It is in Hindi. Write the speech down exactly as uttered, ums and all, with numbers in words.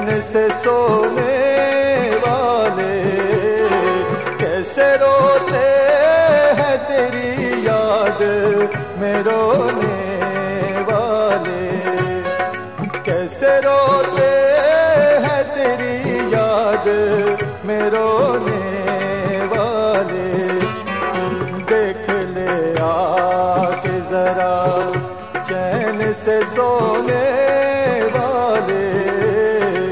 चैन से सोने वाले कैसे रोते हैं तेरी याद में रोने वाले, कैसे रोते हैं तेरी याद में रोने वाले। देख ले आ